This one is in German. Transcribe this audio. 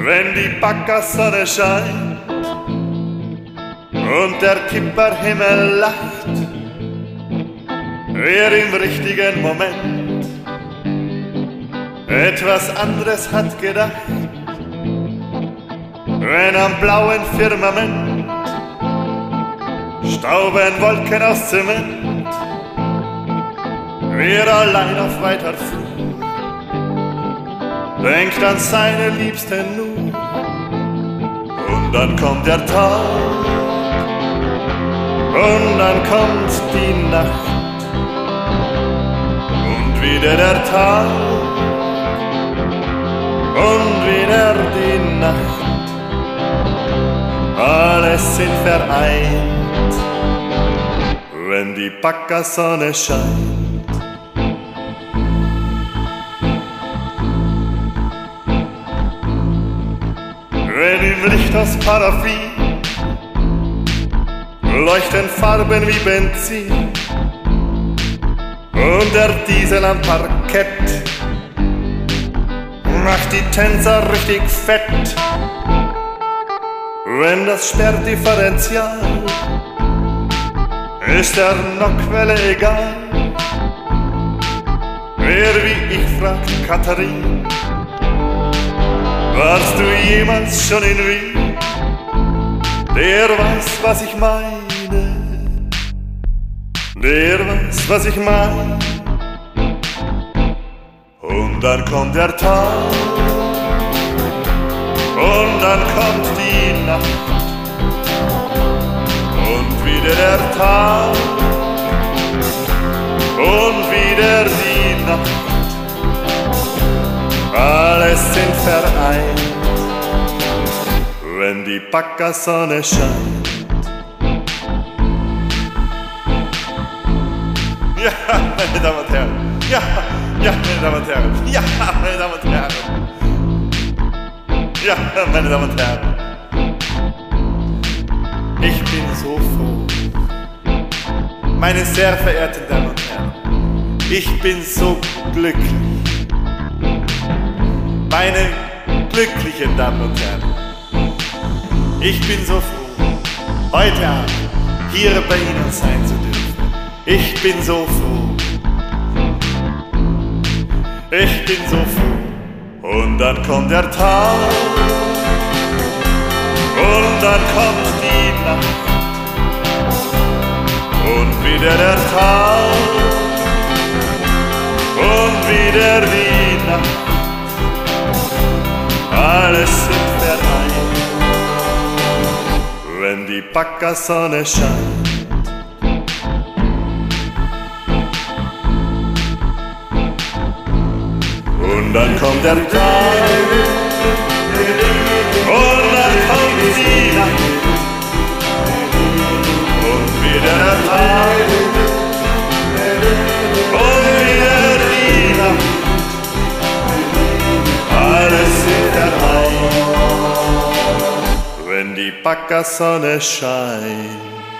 Wenn die Backersonne scheint und der Kipperhimmel lacht, wer im richtigen Moment etwas anderes hat gedacht, wenn am blauen Firmament stauben Wolken aus Zement, wer allein auf weiter Flur denkt an seine Liebsten nur. Und dann kommt der Tag und dann kommt die Nacht und wieder der Tag und wieder die Nacht. Alles sind vereint, wenn die Backersonne scheint. Wenn im Licht aus Paraffin leuchten Farben wie Benzin und der Diesel am Parkett macht die Tänzer richtig fett. Wenn das Sperrdifferential ist der Nockwelle egal. Wer wie ich fragt Katharin, warst du jemals schon in Wien? Der weiß, was ich meine. Der weiß, was ich meine. Und dann kommt der Tag und dann kommt die Nacht und wieder der Tag und wieder die Nacht. Alles sind vereint, wenn die Backersonne scheint. Ja, meine Damen und Herren, ja, meine Damen und Herren, ja, meine Damen und Herren, ja, meine Damen und Herren. Ich bin so froh, meine sehr verehrten Damen und Herren, ich bin so glücklich. Meine glücklichen Damen und Herren, ich bin so froh, heute Abend hier bei Ihnen sein zu dürfen. Ich bin so froh, ich bin so froh. Und dann kommt der Tag und dann kommt die Nacht und wieder der Tag und wieder die Nacht. Alles sind vereint, wenn die Backersonne scheint. Und dann kommt der Tag und dann kommt die Nacht und wieder der Tag und wieder die Nacht. Alles sind vereint, wenn die Backersonne scheint.